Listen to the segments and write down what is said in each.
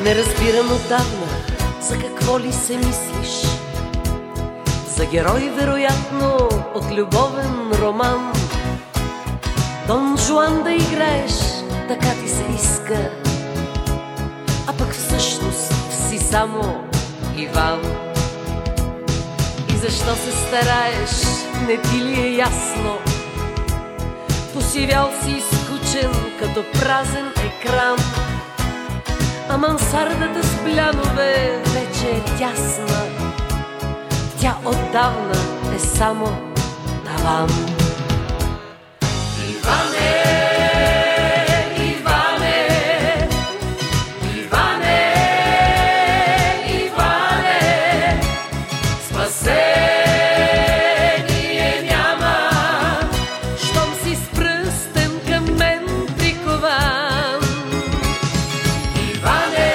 Не разбирам отдавна за какво ли се мислиш. За герой, вероятно, от любовен роман. Дон Жуан да играеш, така ти се иска, а пък всъщност си само Иван. И защо се стараеш, не ти ли е ясно? Посивял си изкучен като празен екран, а мансардата с блянове вече е тясна. Тя отдавна е само таван. Иване, Иване, Иване, Иване, спасение няма, щом си с пръстен към мен прикован. Иване,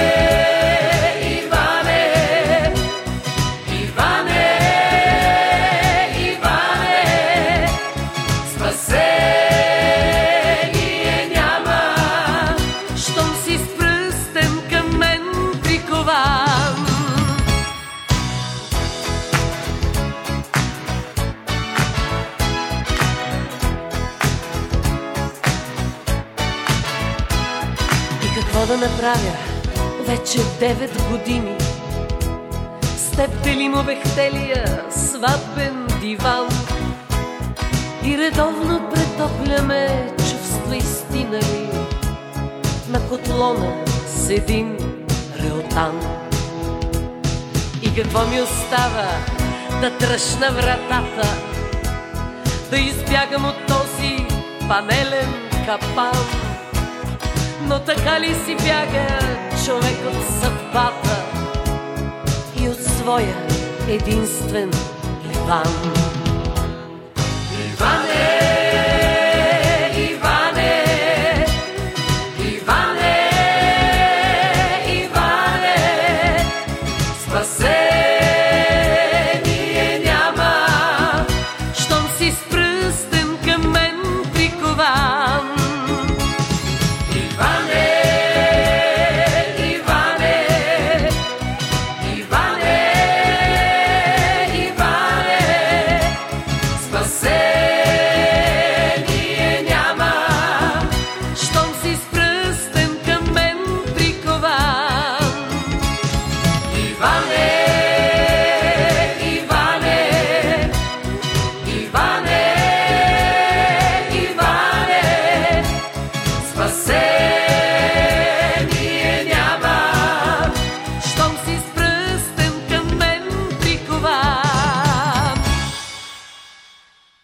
Иване, Иване, Иване, спасение няма, щом си с пръстен към мен прикован. И какво да направя? Вече 9 години с теб делим овехтелия сватбен диван и редовно претопляме чувства истинали на котлона с един реотан. И какво ми остава? Да тръщна вратата, да избягам от този панелен капан. Но така ли си бяга човек от съдбата и от своя единствен Иван? Иване, Иване, Иване, Иване, спасение няма, щом си с пръстен към мен прикован. Иване, Иване, Иване, Иване, спасение няма, щом си с пръстен към мен прикован. Иване.